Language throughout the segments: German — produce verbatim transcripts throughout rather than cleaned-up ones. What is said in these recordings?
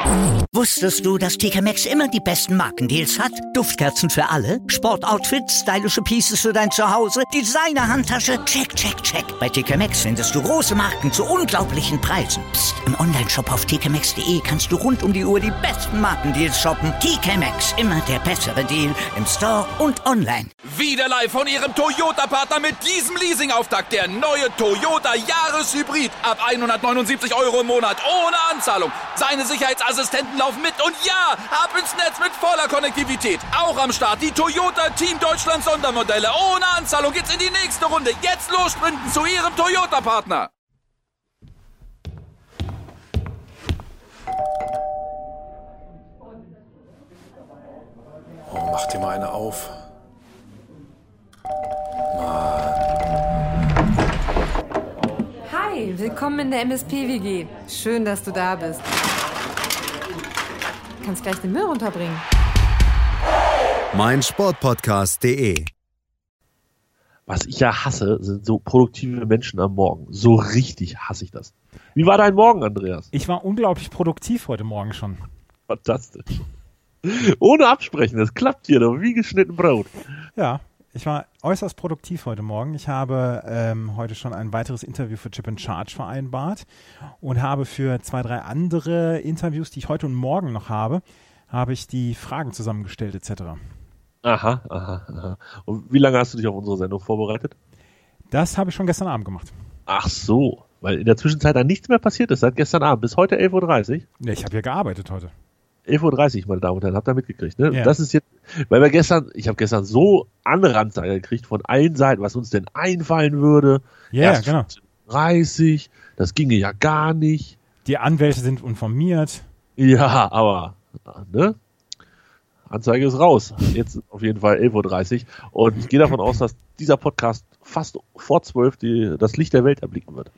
Wusstest du, dass T K Maxx immer die besten Markendeals hat? Duftkerzen für alle, Sportoutfits, stylische Pieces für dein Zuhause, Designer-Handtasche, check, check, check. Bei T K Maxx findest du große Marken zu unglaublichen Preisen. Psst. Im Onlineshop auf t k maxx punkt d e kannst du rund um die Uhr die besten Markendeals shoppen. T K Maxx, immer der bessere Deal im Store und online. Wieder live von Ihrem Toyota-Partner mit diesem Leasing-Auftakt. Der neue Toyota Jahreshybrid. Ab hundertneunundsiebzig Euro im Monat. Ohne Anzahlung. Seine Sicherheitsassistenten laufen mit. Und ja, ab ins Netz mit voller Konnektivität. Auch am Start die Toyota Team Deutschland Sondermodelle. Ohne Anzahlung geht's in die nächste Runde. Jetzt los sprinten zu Ihrem Toyota-Partner. Oh, mach dir mal eine auf. Hi, willkommen in der M S P-W G. Schön, dass du da bist. Du kannst gleich den Müll runterbringen. mein Sportpodcast punkt de. Was ich ja hasse, sind so produktive Menschen am Morgen. So richtig hasse ich das. Wie war dein Morgen, Andreas? Ich war unglaublich produktiv heute Morgen schon. Fantastisch. Ohne Absprechen, das klappt hier doch wie geschnitten Brot. Ja, ich war äußerst produktiv heute Morgen. Ich habe ähm, heute schon ein weiteres Interview für Chip and Charge vereinbart und habe für zwei, drei andere Interviews, die ich heute und morgen noch habe, habe ich die Fragen zusammengestellt et cetera. Aha, aha, aha. Und wie lange hast du dich auf unsere Sendung vorbereitet? Das habe ich schon gestern Abend gemacht. Ach so, weil in der Zwischenzeit da nichts mehr passiert ist, seit gestern Abend bis heute elf Uhr dreißig. Ja, ich habe ja gearbeitet heute. elf Uhr dreißig, meine Damen und Herren, habt ihr mitgekriegt, ne? Ja. Das ist jetzt, weil wir gestern, ich habe gestern so Anrandzeiger gekriegt von allen Seiten, was uns denn einfallen würde. Ja, Erst genau. dreißig, das ginge ja gar nicht. Die Anwälte sind informiert. Ja, aber, ne? Anzeige ist raus. Jetzt auf jeden Fall elf Uhr dreißig. Und ich gehe davon aus, dass dieser Podcast fast vor zwölf die, das Licht der Welt erblicken wird.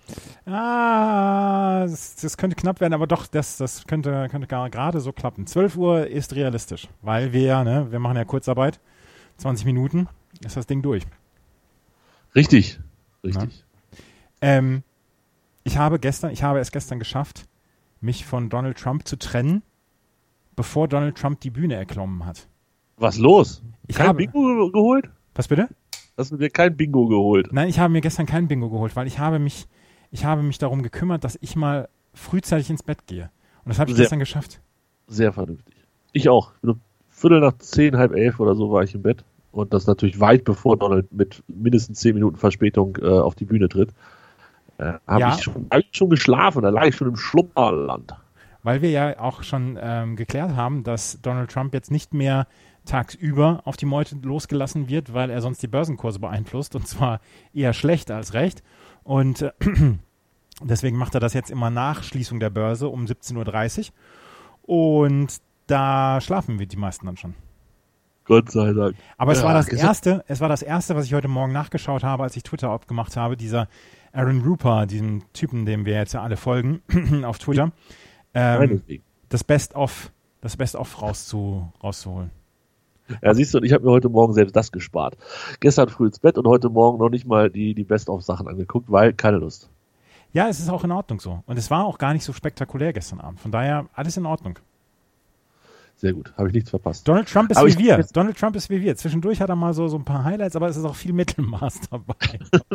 Ah, das, das könnte knapp werden, aber doch, das, das könnte, könnte gar- gerade so klappen. zwölf Uhr ist realistisch, weil wir, ne, wir machen ja Kurzarbeit. zwanzig Minuten ist das Ding durch. Richtig, richtig. Ähm, ich habe gestern, ich habe es gestern geschafft, mich von Donald Trump zu trennen, bevor Donald Trump die Bühne erklommen hat. Was los? Ich kein habe- Bingo ge- geholt? Was bitte? Hast du dir kein Bingo geholt? Nein, ich habe mir gestern kein Bingo geholt, weil ich habe mich, ich habe mich darum gekümmert, dass ich mal frühzeitig ins Bett gehe. Und das habe ich Sehr- gestern geschafft. Sehr vernünftig. Ich auch. Um Viertel nach zehn, halb elf oder so war ich im Bett. Und das natürlich weit bevor Donald mit mindestens zehn Minuten Verspätung äh, auf die Bühne tritt. Äh, habe Ja. ich schon, hab ich schon geschlafen, da lag ich schon im Schlummerland. Weil wir ja auch schon ähm, geklärt haben, dass Donald Trump jetzt nicht mehr tagsüber auf die Meute losgelassen wird, weil er sonst die Börsenkurse beeinflusst, und zwar eher schlecht als recht. Und äh, deswegen macht er das jetzt immer nach Schließung der Börse um siebzehn Uhr dreißig. Und da schlafen wir die meisten dann schon. Gott sei Dank. Aber es Ja, war das gesagt- erste, es war das erste, was ich heute Morgen nachgeschaut habe, als ich Twitter aufgemacht habe, dieser Aaron Ruper, diesem Typen, dem wir jetzt ja alle folgen auf Twitter, ähm, Meinetwegen. das Best-of, das Best-of rauszu, rauszuholen. Ja, siehst du, und ich habe mir heute Morgen selbst das gespart. Gestern früh ins Bett und heute Morgen noch nicht mal die, die Best-of-Sachen angeguckt, weil keine Lust. Ja, es ist auch in Ordnung so. Und es war auch gar nicht so spektakulär gestern Abend. Von daher alles in Ordnung. Sehr gut, habe ich nichts verpasst. Donald Trump ist Aber wie ich- wir. Donald Trump ist wie wir. Zwischendurch hat er mal so, so ein paar Highlights, aber es ist auch viel Mittelmaß dabei.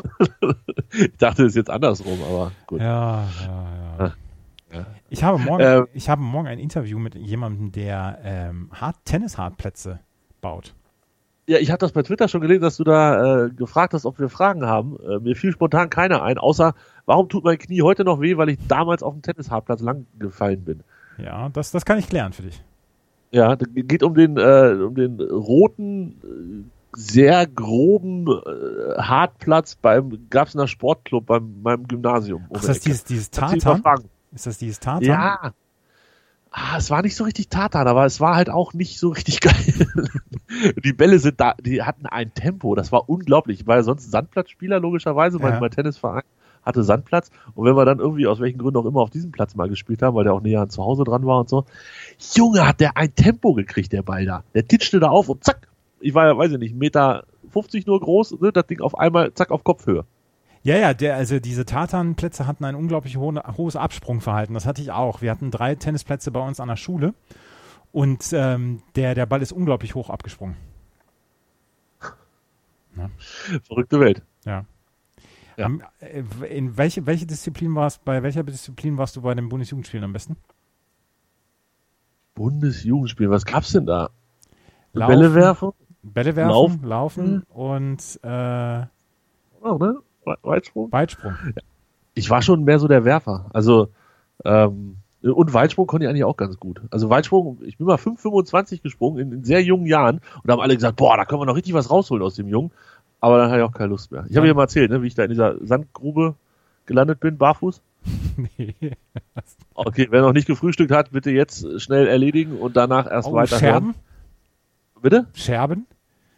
Ich dachte, es ist jetzt andersrum, aber gut. Ja, ja, ja. Ja. Ich habe morgen, Ähm. ich habe morgen ein Interview mit jemandem, der ähm, Hard Tennis-Hartplätze baut. Ja, ich habe das bei Twitter schon gelesen, dass du da äh, gefragt hast, ob wir Fragen haben. Äh, mir fiel spontan keiner ein, außer, warum tut mein Knie heute noch weh, weil ich damals auf dem Tennishartplatz lang gefallen bin. Ja, das, das kann ich klären für dich. Ja, das geht um den, äh, um den roten, äh, sehr groben äh, Hartplatz beim, gab's in der Sportclub beim meinem Gymnasium. Ach, ist das dieses, dieses Kannst du dich Tartan? mal fragen. Ist das dieses Tartan? Ja. Ah, es war nicht so richtig Tartan, aber es war halt auch nicht so richtig geil. Die Bälle sind da, die hatten ein Tempo, das war unglaublich. Ich war ja sonst Sandplatzspieler, logischerweise, mein, Ja. mein Tennisverein hatte Sandplatz. Und wenn wir dann irgendwie, aus welchen Gründen auch immer, auf diesem Platz mal gespielt haben, weil der auch näher an zu Hause dran war und so, Junge, hat der ein Tempo gekriegt, der Ball da. Der titschte da auf und zack, ich war ja, weiß ich nicht, eins Komma fünfzig Meter nur groß, ne, das Ding auf einmal, zack, auf Kopfhöhe. Ja, ja, der, also diese Tatanplätze hatten ein unglaublich ho- hohes Absprungverhalten. Das hatte ich auch. Wir hatten drei Tennisplätze bei uns an der Schule und ähm, der, der Ball ist unglaublich hoch abgesprungen. Ja. Verrückte Welt. Ja. Ja. Am, äh, in welche, welche Disziplin warst, bei welcher Disziplin warst du bei den Bundesjugendspielen am besten? Bundesjugendspiel, was gab's denn da? Laufen, Bälle werfen? Bälle werfen, Laufen, laufen und äh, Oh, ne? Weitsprung? Weitsprung. Ich war schon mehr so der Werfer. Also, ähm, und Weitsprung konnte ich eigentlich auch ganz gut. Also Weitsprung, ich bin mal fünf Komma fünfundzwanzig gesprungen in, in sehr jungen Jahren und da haben alle gesagt, boah, da können wir noch richtig was rausholen aus dem Jungen. Aber dann hatte ich auch keine Lust mehr. Ich habe dir mal erzählt, ne, wie ich da in dieser Sandgrube gelandet bin, barfuß. Nee. Okay, wer noch nicht gefrühstückt hat, bitte jetzt schnell erledigen und danach erst Oh, weiter Scherben? hören. Bitte? Scherben?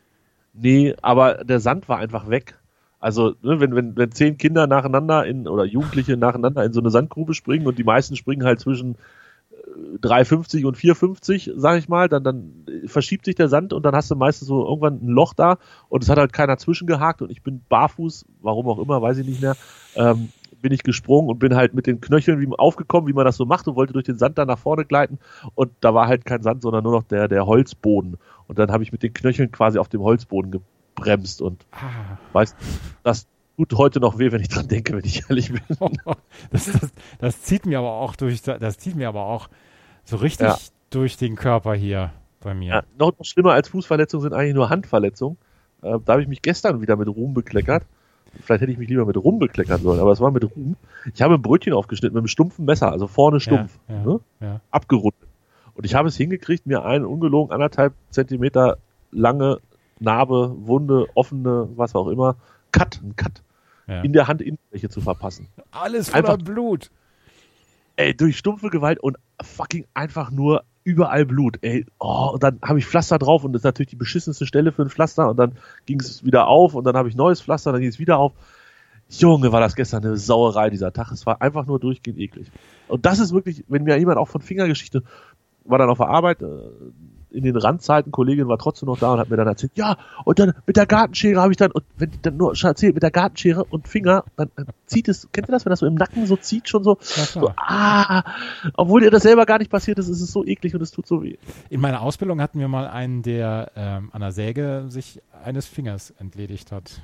Nee, aber der Sand war einfach weg. Also, ne, wenn, wenn, wenn zehn Kinder nacheinander in, oder Jugendliche nacheinander in so eine Sandgrube springen und die meisten springen halt zwischen drei fünfzig und vier fünfzig, sag ich mal, dann, dann verschiebt sich der Sand und dann hast du meistens so irgendwann ein Loch da und es hat halt keiner zwischengehakt und ich bin barfuß, warum auch immer, weiß ich nicht mehr, ähm, bin ich gesprungen und bin halt mit den Knöcheln wie aufgekommen, wie man das so macht und wollte durch den Sand dann nach vorne gleiten und da war halt kein Sand, sondern nur noch der, der Holzboden und dann habe ich mit den Knöcheln quasi auf dem Holzboden gebremst und Ah. weißt, das tut heute noch weh, wenn ich dran denke, wenn ich ehrlich bin. Das, das, das zieht mir aber auch durch, das zieht mir aber auch so richtig Ja. durch den Körper hier bei mir. Ja, noch, noch schlimmer als Fußverletzungen sind eigentlich nur Handverletzungen. Äh, da habe ich mich gestern wieder mit Ruhm bekleckert. Vielleicht hätte ich mich lieber mit Rum bekleckern sollen, aber es war mit Ruhm. Ich habe ein Brötchen aufgeschnitten mit einem stumpfen Messer, also vorne stumpf, Ja, ja, ne? ja. abgerundet. Und ich habe es hingekriegt, mir einen ungelogen anderthalb Zentimeter lange Narbe, Wunde, offene, was auch immer, Cut, ein Cut Ja. in der Handinnenfläche zu verpassen. Alles voller Einfach- Blut. Ey, durch stumpfe Gewalt und fucking einfach nur überall Blut. Ey, oh, und dann habe ich Pflaster drauf und das ist natürlich die beschissenste Stelle für ein Pflaster und dann ging es wieder auf und dann habe ich neues Pflaster, dann ging es wieder auf. Junge, war das gestern eine Sauerei, dieser Tag. Es war einfach nur durchgehend eklig. Und das ist wirklich, wenn mir jemand auch von Fingergeschichte, war dann auf der Arbeit, äh, in den Randzeiten, Kollegin war trotzdem noch da und hat mir dann erzählt, ja, und dann mit der Gartenschere habe ich dann, und wenn ich dann nur erzählt, mit der Gartenschere und Finger, dann, dann zieht es, kennt ihr das, wenn das so im Nacken so zieht, schon so, Ja, so, klar. ah, obwohl dir das selber gar nicht passiert ist, ist es so eklig und es tut so weh. In meiner Ausbildung hatten wir mal einen, der ähm, an der Säge sich eines Fingers entledigt hat.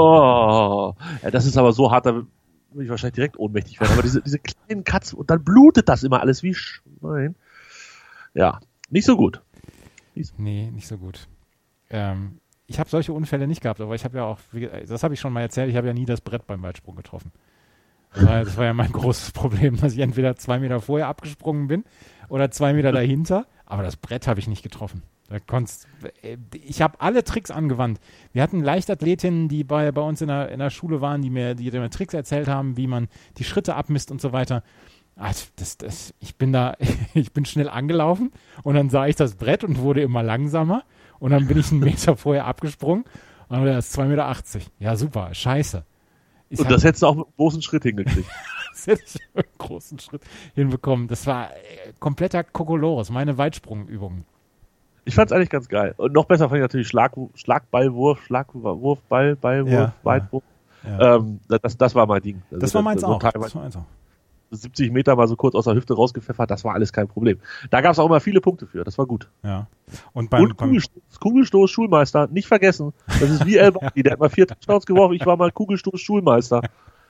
Oh, ja, das ist aber so hart, da würde ich wahrscheinlich direkt ohnmächtig werden, aber diese, diese kleinen Cuts und dann blutet das immer alles wie Schwein. Ja, nicht so gut. Nee, nicht so gut. Ähm, ich habe solche Unfälle nicht gehabt, aber ich habe ja auch, wie, das habe ich schon mal erzählt, ich habe ja nie das Brett beim Weitsprung getroffen. Das war, das war ja mein großes Problem, dass ich entweder zwei Meter vorher abgesprungen bin oder zwei Meter dahinter, aber das Brett habe ich nicht getroffen. Da konntest, ich habe alle Tricks angewandt. Wir hatten Leichtathletinnen, die bei, bei uns in der, in der Schule waren, die mir, die mir Tricks erzählt haben, wie man die Schritte abmisst und so weiter. Also das, das, ich bin da, ich bin schnell angelaufen und dann sah ich das Brett und wurde immer langsamer und dann bin ich einen Meter vorher abgesprungen und dann war das zwei Meter achtzig. Ja, super, scheiße. Ich Und hab- das hättest du auch mit einem großen Schritt hingekriegt. das hätte ich einen großen Schritt hinbekommen. Das war äh, kompletter Kokolores, meine Weitsprungübungen. Ich fand's eigentlich ganz geil. Und noch besser fand ich natürlich Schlag, Schlagballwurf, Schlagwurf, Ball, Ballwurf, Ja, Weitwurf. Ja. Ähm, das, das war mein Ding. Also Das war meins so auch. Das teilweise war meins auch. siebzig Meter mal so kurz aus der Hüfte rausgepfeffert, das war alles kein Problem. Da gab's auch immer viele Punkte für, das war gut. Ja. Und beim, Und beim Kugelstoß, Kugelstoß, Schulmeister, nicht vergessen. Das ist wie El Bandi, der hat mal vier Touchdowns geworfen, ich war mal Kugelstoß, Schulmeister.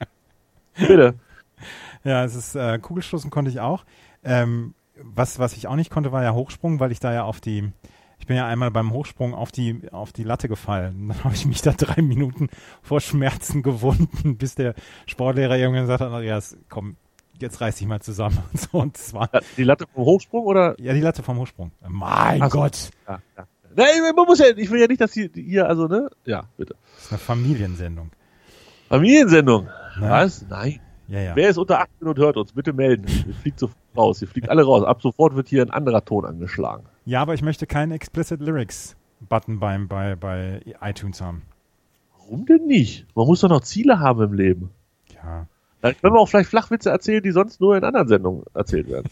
Bitte. Ja, es ist äh, Kugelstoßen konnte ich auch. Ähm, was, was ich auch nicht konnte, war ja Hochsprung, weil ich da ja auf die, ich bin ja einmal beim Hochsprung auf die, auf die Latte gefallen. Dann habe ich mich da drei Minuten vor Schmerzen gewunden, bis der Sportlehrer irgendwann gesagt hat, Andreas, komm, jetzt reiß dich mal zusammen. Und so, und das war, Die Latte vom Hochsprung oder? ja, die Latte vom Hochsprung. Mein Ach so. Gott. Ja, ja. Nein, man muss ja, ich will ja nicht, dass die, die hier, also, ne? Ja, bitte. Das ist eine Familiensendung. Familiensendung. Nein. Was? Nein. Ja, ja. Wer ist unter achtzehn und hört uns? Bitte melden. Ihr fliegt sofort raus. Ihr fliegt alle raus. Ab sofort wird hier ein anderer Ton angeschlagen. Ja, aber ich möchte keinen Explicit Lyrics Button beim, bei, bei iTunes haben. Warum denn nicht? Man muss doch noch Ziele haben im Leben. Ja. Dann können wir auch vielleicht Flachwitze erzählen, die sonst nur in anderen Sendungen erzählt werden.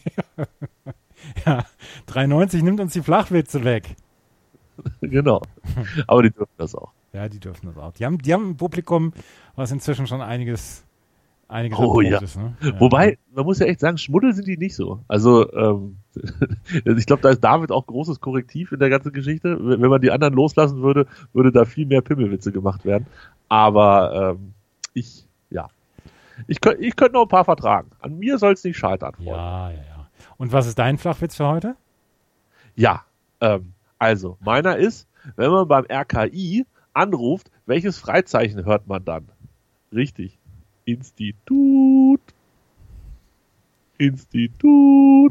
Ja, drei neunzig nimmt uns die Flachwitze weg. Genau. Aber die dürfen das auch. Ja, die dürfen das auch. Die haben, die haben ein Publikum, was inzwischen schon einiges, einiges Oh ja. ist. Ne? Ja. Wobei, man muss ja echt sagen, Schmuddel sind die nicht so. Also, ähm, ich glaube, da ist David auch großes Korrektiv in der ganzen Geschichte. Wenn man die anderen loslassen würde, würde da viel mehr Pimmelwitze gemacht werden. Aber ähm, ich, ja. Ich könnte ich könnt noch ein paar vertragen. An mir soll es nicht scheitern. Freunde. Ja, ja, ja. Und was ist dein Flachwitz für heute? Ja, ähm, also, meiner ist, wenn man beim R K I anruft, welches Freizeichen hört man dann? Richtig. Institut. Institut.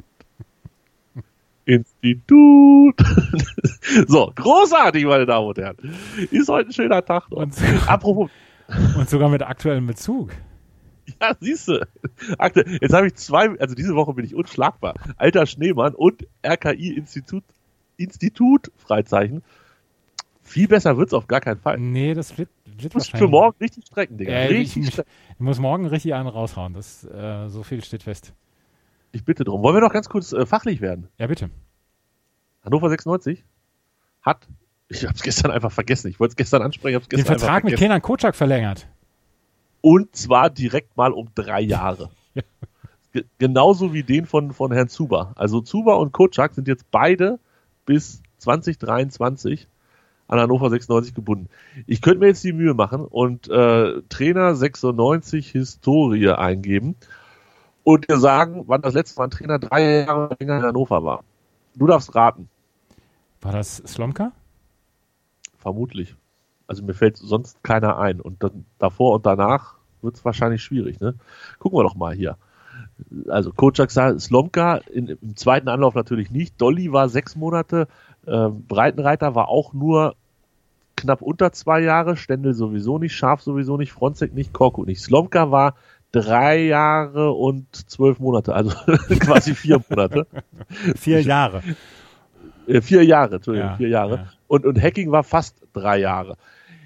Institut. So, großartig, meine Damen und Herren. Ist heute ein schöner Tag. Noch. Und, Apropos. und sogar mit aktuellem Bezug. Ja, siehst du. Jetzt habe ich zwei, also diese Woche bin ich unschlagbar. Alter Schneemann und R K I-Institut, Institut, Freizeichen. Viel besser wird's auf gar keinen Fall. Nee, das wird, wird Du musst wahrscheinlich. für morgen richtig strecken, Digga. Äh, richtig ich, ich, strecken. ich muss morgen richtig einen raushauen. Das, äh, so viel steht fest. Ich bitte drum. Wollen wir noch ganz kurz äh, fachlich werden? Ja, bitte. Hannover sechsundneunzig hat, ich habe es gestern einfach vergessen, ich wollte es gestern ansprechen, ich habe es Den gestern Vertrag einfach mit vergessen. Kenan Kocak verlängert. Und zwar direkt mal um drei Jahre. Ja. Ge- genauso wie den von, von Herrn Zuber. Also Zuber und Kocak sind jetzt beide bis zwanzig dreiundzwanzig an Hannover sechsundneunzig gebunden. Ich könnte mir jetzt die Mühe machen und äh, Trainer sechsundneunzig Historie eingeben und dir sagen, wann das letzte Mal ein Trainer drei Jahre länger in Hannover war. Du darfst raten. War das Slomka? Vermutlich. Also mir fällt sonst keiner ein. Und dann davor und danach wird es wahrscheinlich schwierig. Ne? Gucken wir doch mal hier. Also Kocak, Slomka in, im zweiten Anlauf natürlich nicht. Dolly war sechs Monate. Ähm, Breitenreiter war auch nur knapp unter zwei Jahre. Stendel sowieso nicht. Scharf sowieso nicht. Fronzek nicht. Korkut nicht. Slomka war drei Jahre und zwölf Monate. Also quasi vier Monate. Vier Jahre. Äh, vier Jahre, Entschuldigung, Ja, vier Jahre. ja. Und, und Hacking war fast drei Jahre.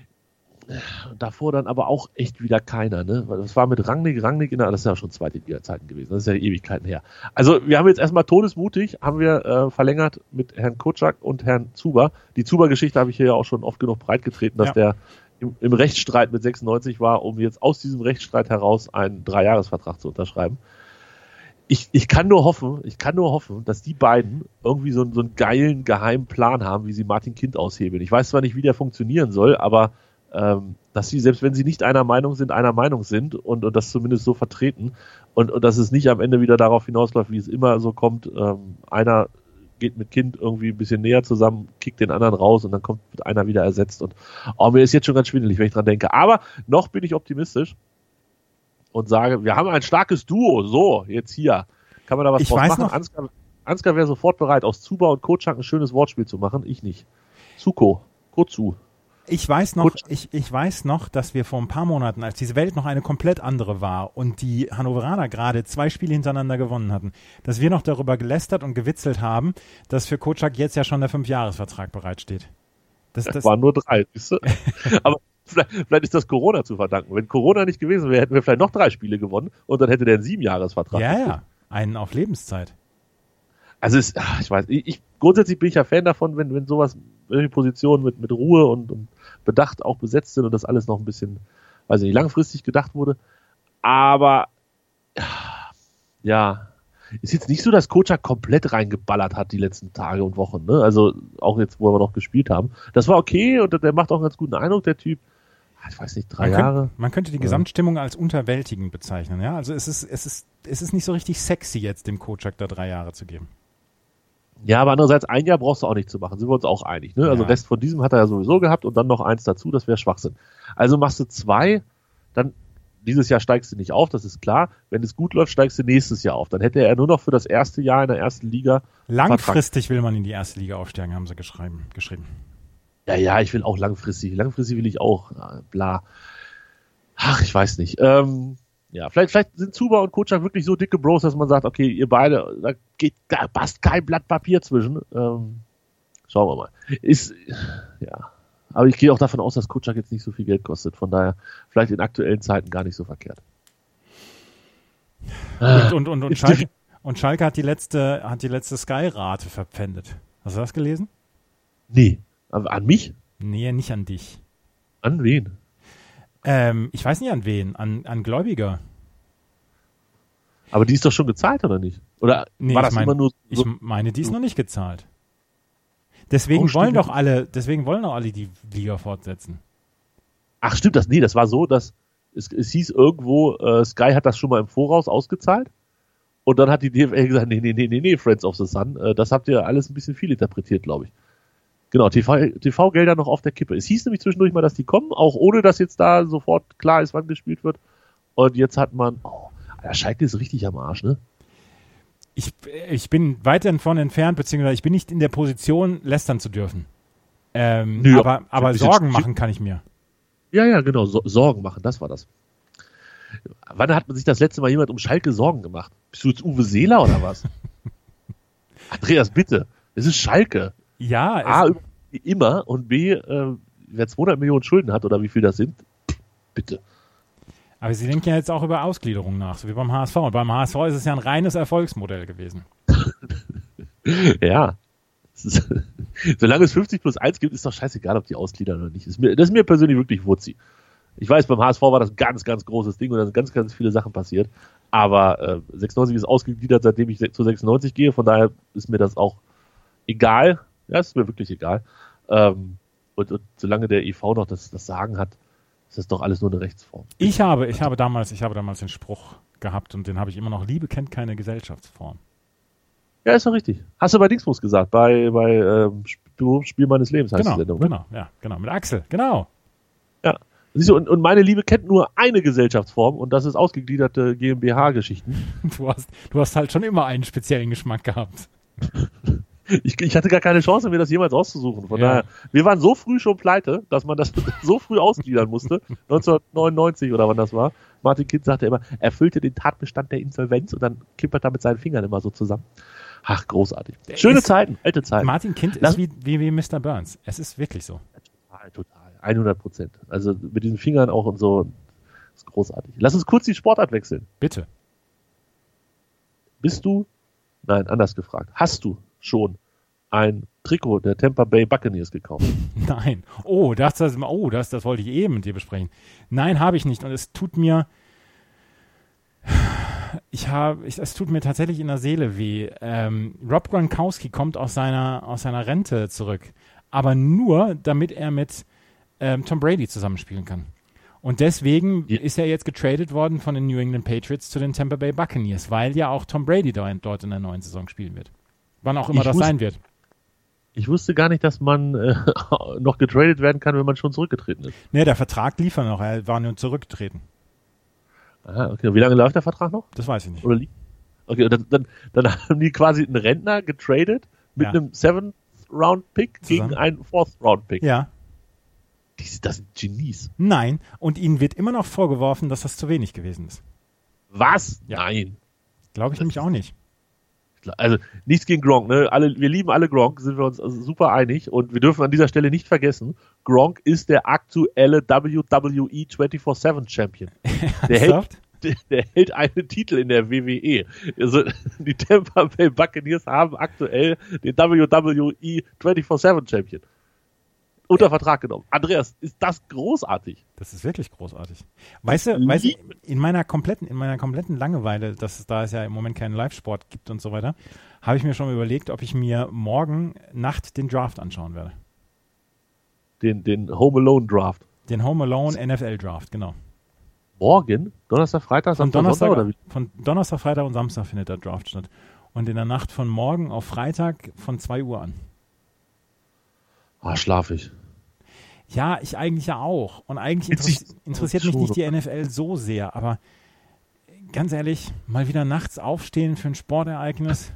Davor dann aber auch echt wieder keiner, ne? Weil das war mit Rangnick, Rangnick in der, das ist ja schon zweite Liga-Zeiten gewesen, das ist ja Ewigkeiten her. Also wir haben jetzt erstmal todesmutig, haben wir äh, verlängert mit Herrn Kocak und Herrn Zuber. Die Zuber-Geschichte habe ich hier ja auch schon oft genug breitgetreten, dass Ja. der im, im Rechtsstreit mit sechsundneunzig war, um jetzt aus diesem Rechtsstreit heraus einen Dreijahresvertrag zu unterschreiben. Ich, ich kann nur hoffen, ich kann nur hoffen, dass die beiden irgendwie so, so einen geilen, geheimen Plan haben, wie sie Martin Kind aushebeln. Ich weiß zwar nicht, wie der funktionieren soll, aber ähm, dass sie, selbst wenn sie nicht einer Meinung sind, einer Meinung sind und, und das zumindest so vertreten und, und dass es nicht am Ende wieder darauf hinausläuft, wie es immer so kommt, ähm, einer geht mit Kind irgendwie ein bisschen näher zusammen, kickt den anderen raus und dann kommt wird einer wieder ersetzt und oh, mir ist jetzt schon ganz schwindelig, wenn ich dran denke. Aber noch bin ich optimistisch und sage, wir haben ein starkes Duo, so, jetzt hier. Kann man da was Ich draus weiß machen? noch- Ansgar, Ansgar wäre sofort bereit, aus Zuba und Kocak ein schönes Wortspiel zu machen, ich nicht. Zuko, Kozu. Ich weiß noch, Gut. ich, ich weiß noch, dass wir vor ein paar Monaten, als diese Welt noch eine komplett andere war und die Hannoveraner gerade zwei Spiele hintereinander gewonnen hatten, dass wir noch darüber gelästert und gewitzelt haben, dass für Kocak jetzt ja schon der Fünfjahresvertrag bereitsteht. Das, Das das, waren nur drei, siehst du? Aber vielleicht, vielleicht ist das Corona zu verdanken. Wenn Corona nicht gewesen wäre, hätten wir vielleicht noch drei Spiele gewonnen und dann hätte der einen Siebenjahresvertrag. ja, ja, einen auf Lebenszeit. Also es, ach, ich weiß, ich, ich grundsätzlich bin ich ja Fan davon, wenn, wenn sowas, wenn die Positionen mit, mit Ruhe und, und Bedacht auch besetzt sind und das alles noch ein bisschen, weiß ich nicht, langfristig gedacht wurde. Aber ja, ist jetzt nicht so, dass Kocak komplett reingeballert hat die letzten Tage und Wochen, ne? Also auch jetzt, wo wir noch gespielt haben. Das war okay und der macht auch einen ganz guten Eindruck, der Typ. Ich weiß nicht, drei Man Jahre. könnte, man könnte die Gesamtstimmung als unterwältigend bezeichnen, ja. Also es ist, es ist, es ist nicht so richtig sexy, jetzt dem Kocak da drei Jahre zu geben. Ja, aber andererseits ein Jahr brauchst du auch nicht zu machen, sind wir uns auch einig. Ne? Also Ja. Rest von diesem hat er ja sowieso gehabt und dann noch eins dazu, das wäre Schwachsinn. Also machst du zwei, dann dieses Jahr steigst du nicht auf, das ist klar. Wenn es gut läuft, steigst du nächstes Jahr auf. Dann hätte er nur noch für das erste Jahr in der ersten Liga Langfristig will man in die erste Liga aufsteigen, haben sie geschrieben. geschrieben. Ja, ja, ich will auch langfristig. Langfristig will ich auch. Ja, bla. Ach, ich weiß nicht. Ähm, ja, vielleicht, vielleicht sind Zuba und Kocak wirklich so dicke Bros, dass man sagt, okay, ihr beide, da geht, da passt kein Blatt Papier zwischen. Ähm, schauen wir mal. Ist, ja. Aber ich gehe auch davon aus, dass Kocak jetzt nicht so viel Geld kostet. Von daher vielleicht in aktuellen Zeiten gar nicht so verkehrt. Und, und, und, und, Ist Schalke, und Schalke hat die letzte, hat die letzte Sky-Rate verpfändet. Hast du das gelesen? Nee. Aber an mich? Nee, nicht an dich. An wen? Ähm, ich weiß nicht an wen, an, an Gläubiger. Aber die ist doch schon gezahlt, oder nicht? Oder Nee, war ich das mein, immer nur so? Ich meine, die ist noch nicht gezahlt. Deswegen Oh, wollen stimmt. doch alle, deswegen wollen doch alle die Liga fortsetzen. Ach stimmt, das, nee, das war so, dass es, es hieß irgendwo, äh, Sky hat das schon mal im Voraus ausgezahlt und dann hat die D F L gesagt, nee, nee, nee, nee, nee, Friends of the Sun, äh, das habt ihr alles ein bisschen viel interpretiert, glaube ich. Genau, T V, T V-Gelder noch auf der Kippe. Es hieß nämlich zwischendurch mal, dass die kommen, auch ohne, dass jetzt da sofort klar ist, wann gespielt wird. Und jetzt hat man, oh, der Schalke ist richtig am Arsch, ne? Ich, ich bin weit davon entfernt, beziehungsweise ich bin nicht in der Position, lästern zu dürfen. Ähm, Nö, aber aber ein bisschen Sorgen sch- machen kann ich mir. Ja, ja, genau, so, Sorgen machen, das war das. Wann hat man sich das letzte Mal jemand um Schalke Sorgen gemacht? Bist du jetzt Uwe Seeler oder was? Andreas, bitte. Es ist Schalke. Ja, A, es, wie immer und B, äh, wer zweihundert Millionen Schulden hat oder wie viel das sind, bitte. aber sie denken ja jetzt auch über Ausgliederung nach, so wie beim H S V. Und beim H S V ist es ja ein reines Erfolgsmodell gewesen. Ja. Es ist, solange es fünfzig plus eins gibt, ist doch scheißegal, ob die ausgliedern oder nicht. Das ist mir, das ist mir persönlich wirklich wutzi. Ich weiß, beim H S V war das ein ganz, ganz großes Ding und da sind ganz, ganz viele Sachen passiert. Aber äh, sechsundneunzig ist ausgegliedert, seitdem ich zu sechsundneunzig gehe. Von daher ist mir das auch egal. Ja, es ist mir wirklich egal. Ähm, und, und solange der I V noch das, das Sagen hat, ist das doch alles nur eine Rechtsform. Ich habe, ich habe damals, ich habe damals den Spruch gehabt und den habe ich immer noch: Liebe kennt keine Gesellschaftsform. Ja, ist doch richtig. Hast du bei Dingsbus gesagt, bei, bei ähm, Spiel, Spiel meines Lebens heißt Genau, die Sendung. Ne? genau, ja, genau. Mit Axel, genau. Ja. Siehst du, und, und meine Liebe kennt nur eine Gesellschaftsform und das ist ausgegliederte GmbH-Geschichten. Du hast, du hast halt schon immer einen speziellen Geschmack gehabt. Ich, ich hatte gar keine Chance, mir das jemals auszusuchen. Von Ja. daher, wir waren so früh schon pleite, dass man das so früh ausgliedern musste. neunzehnhundertneunundneunzig oder wann das war. Martin Kind sagte immer, er füllte den Tatbestand der Insolvenz und dann kippert er mit seinen Fingern immer so zusammen. Ach, großartig. Schöne Ist- Zeiten, alte Zeiten. Martin Kind Lass- ist wie, wie, wie Mister Burns. Es ist wirklich so. Total, total. hundert Prozent. Also mit diesen Fingern auch und so. Das ist großartig. Lass uns kurz die Sportart wechseln. Bitte. Bist du, nein, anders gefragt, hast du schon ein Trikot der Tampa Bay Buccaneers gekauft? Nein. Oh, das, das, oh das, das wollte ich eben mit dir besprechen. Nein, habe ich nicht. Und es tut mir, ich habe, ich, es tut mir tatsächlich in der Seele weh. Ähm, Rob Gronkowski kommt aus seiner, aus seiner Rente zurück. Aber nur, damit er mit ähm, Tom Brady zusammenspielen kann. Und deswegen Ja. ist er jetzt getradet worden von den New England Patriots zu den Tampa Bay Buccaneers, weil ja auch Tom Brady da- dort in der neuen Saison spielen wird. Wann auch immer Ich das wusste- sein wird. Ich wusste gar nicht, dass man äh, noch getradet werden kann, wenn man schon zurückgetreten ist. Nee, der Vertrag lief ja noch, er war nur zurückgetreten. Aha, okay. Und wie lange läuft der Vertrag noch? Das weiß ich nicht. Oder liegt? Okay, und dann, dann, dann haben die quasi einen Rentner getradet mit Ja. einem Seventh-Round-Pick gegen Zusammen. einen Fourth-Round-Pick. Ja, Die, das sind Genies. nein. Und ihnen wird immer noch vorgeworfen, dass das zu wenig gewesen ist. Was? Ja. Nein. Glaube ich nämlich auch nicht. Also nichts gegen Gronk, ne? Alle, wir lieben alle Gronk, sind wir uns also super einig und wir dürfen an dieser Stelle nicht vergessen, Gronk ist der aktuelle W W E vierundzwanzig sieben Champion. Der hält, Ernsthaft? der, der hält einen Titel in der W W E. Also die Tampa Bay Buccaneers haben aktuell den W W E vierundzwanzig sieben Champion unter Vertrag genommen. Andreas, ist das großartig? Das ist wirklich großartig. Weißt du, weißt du, in meiner kompletten, in meiner kompletten Langeweile, dass es da es ja im Moment keinen Live-Sport gibt und so weiter, habe ich mir schon überlegt, ob ich mir morgen Nacht den Draft anschauen werde. Den, den Home Alone Draft. Den Home Alone N F L Draft, genau. Morgen? Donnerstag, Freitag, Von Samstag, Donnerstag, Sonntag oder wie? von Donnerstag, Freitag und Samstag findet der Draft statt. Und in der Nacht von morgen auf Freitag von zwei Uhr an. Ah, schlaf ich. Ja, ich eigentlich ja auch. Und eigentlich Witzig. interess interessiert mich Schon, nicht die N F L so sehr. Aber ganz ehrlich, mal wieder nachts aufstehen für ein Sportereignis,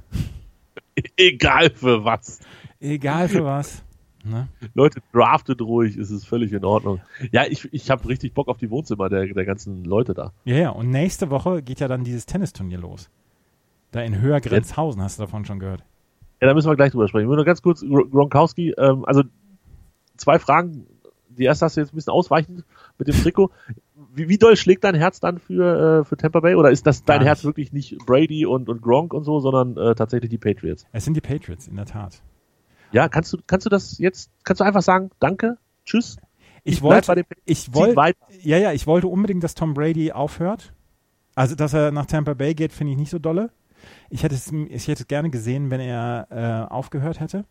Egal für was. egal für was. Ne? Leute, draftet ruhig, ist es völlig in Ordnung. Ja, ich, ich habe richtig Bock auf die Wohnzimmer der, der ganzen Leute da. Ja, ja. Und nächste Woche geht ja dann dieses Tennisturnier los. Da in Höhergrenzhausen, hast du davon schon gehört. Ja, da müssen wir gleich drüber sprechen. Nur noch ganz kurz, Gr- Gronkowski, ähm, also zwei Fragen. Die erste hast du jetzt ein bisschen ausweichend mit dem Trikot. Wie, wie doll schlägt dein Herz dann für, äh, für Tampa Bay? Oder ist das dein Gar Herz nicht. wirklich nicht Brady und, und Gronk und so, sondern äh, tatsächlich die Patriots? Es sind die Patriots, in der Tat. Ja, kannst du, kannst du das jetzt, kannst du einfach sagen, danke, tschüss? Ich, ich bleib bei wollte, dem ich Zieht wollte, weiter. ja, ja, ich wollte unbedingt, dass Tom Brady aufhört. Also, dass er nach Tampa Bay geht, finde ich nicht so dolle. Ich hätte es, ich hätte es gerne gesehen, wenn er äh, aufgehört hätte.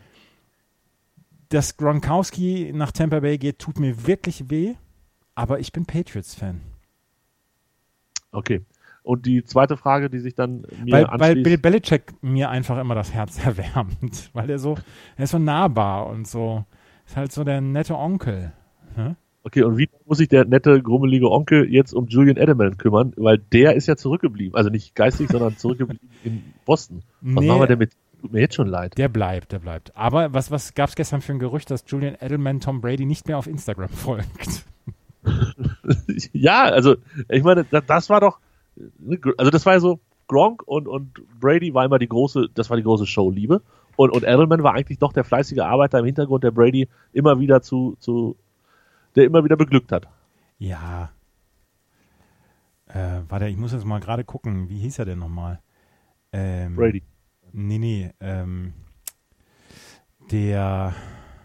Dass Gronkowski nach Tampa Bay geht, tut mir wirklich weh, aber ich bin Patriots-Fan. Okay. Und die zweite Frage, die sich dann mir Weil, anschließt. weil Bill Belichick mir einfach immer das Herz erwärmt, weil er so, er ist so nahbar und so, ist halt so der nette Onkel. Hm? Okay, und wie muss sich der nette, grummelige Onkel jetzt um Julian Edelman kümmern? Weil der ist ja zurückgeblieben. Also nicht geistig, sondern zurückgeblieben in Boston. Was Nee. machen wir denn mit? Tut mir jetzt schon leid. Der bleibt, der bleibt. Aber was, was gab es gestern für ein Gerücht, dass Julian Edelman Tom Brady nicht mehr auf Instagram folgt? Ja, also ich meine, das, das war doch, also das war ja so, Gronk und, und Brady war immer die große, das war die große Showliebe. Und, und Edelman war eigentlich doch der fleißige Arbeiter im Hintergrund, der Brady immer wieder zu, zu der immer wieder beglückt hat. Ja. Äh, warte, ich muss jetzt mal gerade gucken, wie hieß er denn nochmal? Ähm, Brady. Nee, nee, ähm, der,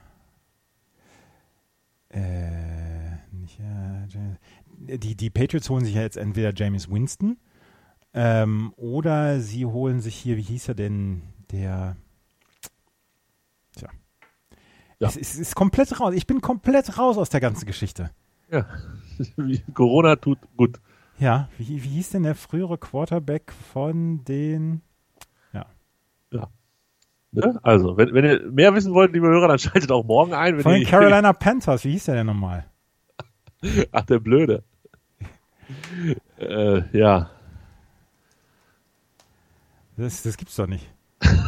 äh, nicht, äh, die, die Patriots holen sich ja jetzt entweder Jameis Winston, ähm, oder sie holen sich hier, wie hieß er denn, der, tja, Ja. es, es ist komplett raus, ich bin komplett raus aus der ganzen Geschichte. Ja, Corona tut gut. Ja, wie, wie hieß denn der frühere Quarterback von den, Ja. Ne? Also, wenn, wenn ihr mehr wissen wollt, liebe Hörer, dann schaltet auch morgen ein. Wenn von den ihr, Carolina Panthers, wie hieß der denn nochmal? Ach, der Blöde. äh, ja. Das, das gibt's doch nicht.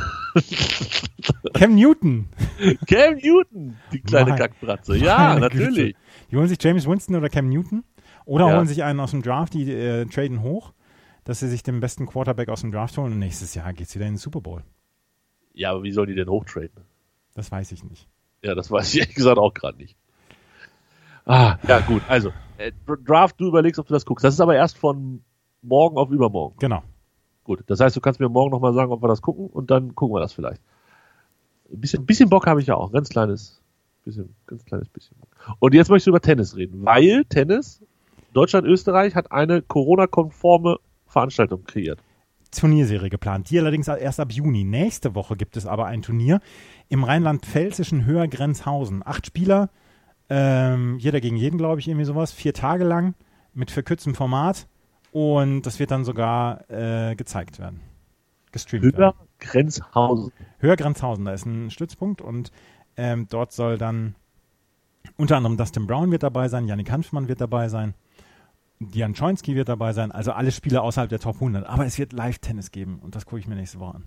Cam Newton. Cam Newton, die kleine Mein- Kackbratze. Ja, Meine natürlich. Güte. Die holen sich James Winston oder Cam Newton oder Ja. holen sich einen aus dem Draft, die äh, traden hoch, dass sie sich den besten Quarterback aus dem Draft holen und nächstes Jahr geht's wieder in den Super Bowl. Ja, aber wie sollen die denn hochtraden? Das weiß ich nicht. Ja, das weiß ich ehrlich gesagt auch gerade nicht. Ah, ja, gut. Also, äh, Draft, du überlegst, ob du das guckst. Das ist aber erst von morgen auf übermorgen. Genau. Gut, das heißt, du kannst mir morgen nochmal sagen, ob wir das gucken und dann gucken wir das vielleicht. Ein bisschen, bisschen Bock habe ich ja auch. Ein ganz kleines, bisschen, ganz kleines bisschen Bock. Und jetzt möchtest du über Tennis reden, weil Tennis, Deutschland, Österreich hat eine Corona-konforme Veranstaltung kreiert. Turnierserie geplant, die allerdings erst ab Juni. Nächste Woche gibt es aber ein Turnier im rheinland-pfälzischen Höher-Grenzhausen. Acht Spieler, ähm, jeder gegen jeden, glaube ich, irgendwie sowas, vier Tage lang mit verkürztem Format und das wird dann sogar äh, gezeigt werden, gestreamt werden. Höher Grenzhausen. Höher-Grenzhausen, da ist ein Stützpunkt und ähm, dort soll dann unter anderem Dustin Brown wird dabei sein, Jannik Hanfmann wird dabei sein, Dian Schoinski wird dabei sein, also alle Spieler außerhalb der Top hundert. Aber es wird Live-Tennis geben und das gucke ich mir nächste Woche an.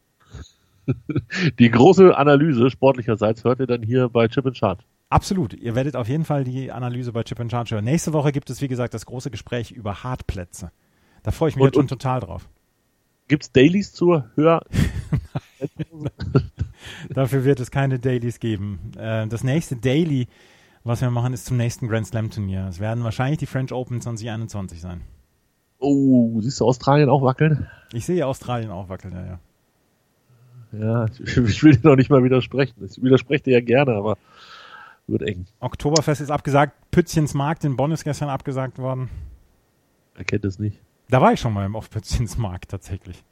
Die große Analyse sportlicherseits hört ihr dann hier bei Chip and Chart. Absolut. Ihr werdet auf jeden Fall die Analyse bei Chip and Charge hören. Nächste Woche gibt es, wie gesagt, das große Gespräch über Hartplätze. Da freue ich mich Und- jetzt schon und- total drauf. Gibt's Dailies zur Höher? Dafür wird es keine Dailies geben. Äh, das nächste Daily, was wir machen, ist zum nächsten Grand Slam Turnier. Es werden wahrscheinlich die French Open zwanzig einundzwanzig sein. Oh, siehst du Australien auch wackeln? Ich sehe Australien auch wackeln, ja, ja. Ja, ich, ich will dir noch nicht mal widersprechen. Ich widerspreche dir ja gerne, aber wird eng. Oktoberfest ist abgesagt. Pützchens Markt in Bonn ist gestern abgesagt worden. Er kennt es nicht. Da war ich schon mal auf Pützchens Markt tatsächlich.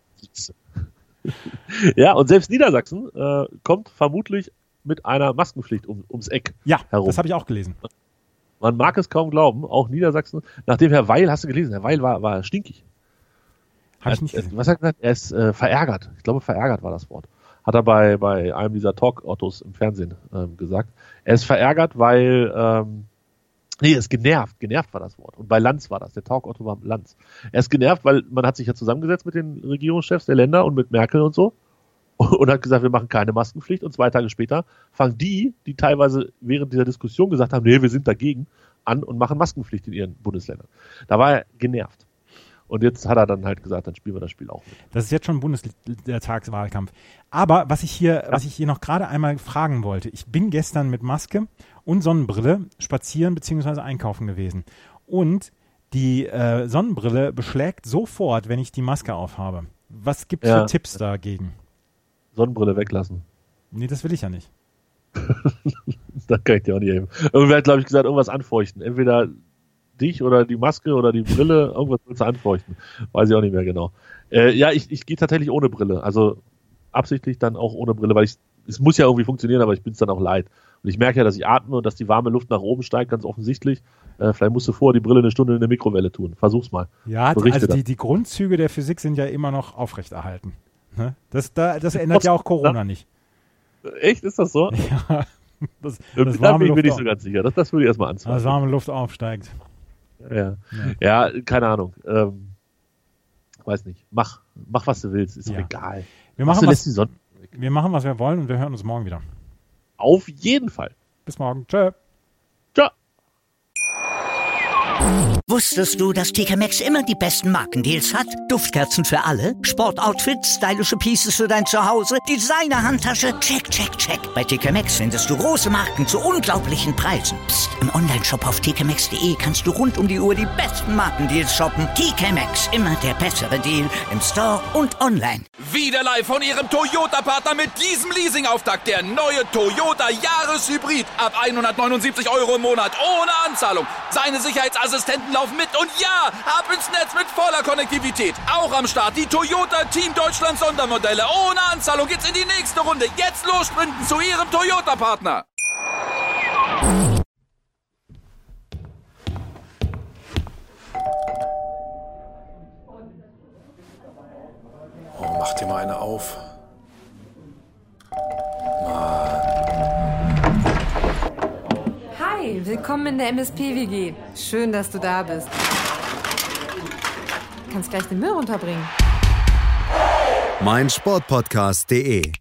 Ja, und selbst Niedersachsen äh, kommt vermutlich mit einer Maskenpflicht um, ums Eck Ja, herum. das habe ich auch gelesen. Man mag es kaum glauben, auch Niedersachsen, nachdem Herr Weil, hast du gelesen, Herr Weil war, war stinkig. Habe ich nicht Er- gesehen. Was hat er gesagt? Er ist äh, verärgert. Ich glaube, verärgert war das Wort. Hat er bei, bei einem dieser Talk-Ottos im Fernsehen ähm, gesagt. Er ist verärgert, weil, ähm, nee, er ist genervt. Genervt war das Wort. Und bei Lanz war das. Der Talk-Otto war Lanz. Er ist genervt, weil man hat sich ja zusammengesetzt mit den Regierungschefs der Länder und mit Merkel und so und hat gesagt, wir machen keine Maskenpflicht. Und zwei Tage später fangen die, die teilweise während dieser Diskussion gesagt haben, nee, wir sind dagegen, an und machen Maskenpflicht in ihren Bundesländern. Da war er genervt. Und jetzt hat er dann halt gesagt, dann spielen wir das Spiel auch mit. Das ist jetzt schon Bundestagswahlkampf. Aber was ich hier, was ich hier noch gerade einmal fragen wollte, ich bin gestern mit Maske und Sonnenbrille spazieren bzw. einkaufen gewesen. Und die äh, Sonnenbrille beschlägt sofort, wenn ich die Maske aufhabe. Was gibt es Ja. für Tipps dagegen? Sonnenbrille weglassen. Nee, das will ich ja nicht. Da kann ich dir auch nicht helfen. Irgendwer hat, glaube ich, gesagt, irgendwas anfeuchten. Entweder dich oder die Maske oder die Brille, irgendwas willst du anfeuchten. Weiß ich auch nicht mehr genau. Äh, ja, ich, ich gehe tatsächlich ohne Brille. Also absichtlich dann auch ohne Brille, weil ich, es muss ja irgendwie funktionieren, aber ich bin es dann auch leid. Und ich merke ja, dass ich atme und dass die warme Luft nach oben steigt, ganz offensichtlich. Äh, vielleicht musst du vorher die Brille eine Stunde in der Mikrowelle tun. Versuch's mal. Ja, Berichte also die, die Grundzüge der Physik sind ja immer noch aufrechterhalten. Ne? Das, da, das ändert ja auch Corona nicht. Echt? Ist das so? Ja. Das, da das warme bin ich mir Luft nicht auf, so ganz sicher. Das, das würde ich erstmal anzweifeln. das warme Luft aufsteigt. Ja. Ja. ja, keine Ahnung. Ähm, weiß nicht. Mach, mach was du willst. Ist Ja. doch egal. Wir Machst machen, du was, lässt die Sonne weg. wir machen, was wir wollen und wir hören uns morgen wieder. Auf jeden Fall. Bis morgen. Tschö. Ciao. Wusstest du, dass T K Maxx immer die besten Markendeals hat? Duftkerzen für alle, Sportoutfits, stylische Pieces für dein Zuhause, Designer-Handtasche, check, check, check. Bei T K Maxx findest du große Marken zu unglaublichen Preisen. Psst. Im Onlineshop auf t k maxx punkt de kannst du rund um die Uhr die besten Markendeals shoppen. T K Maxx, immer der bessere Deal im Store und online. Wieder live von Ihrem Toyota-Partner mit diesem Leasing-Auftakt. Der neue Toyota Jahreshybrid. Ab hundertneunundsiebzig Euro im Monat ohne Anzahlung. Seine Sicherheitsassistenten laufen mit und ja, ab ins Netz mit voller Konnektivität. Auch am Start die Toyota Team Deutschland Sondermodelle. Ohne Anzahlung geht's in die nächste Runde. Jetzt los sprinten zu Ihrem Toyota-Partner. Oh, mach dir mal eine auf. Hi, willkommen in der M S P W G. Schön, dass du da bist. Kannst gleich den Müll runterbringen. mein Sportpodcast punkt de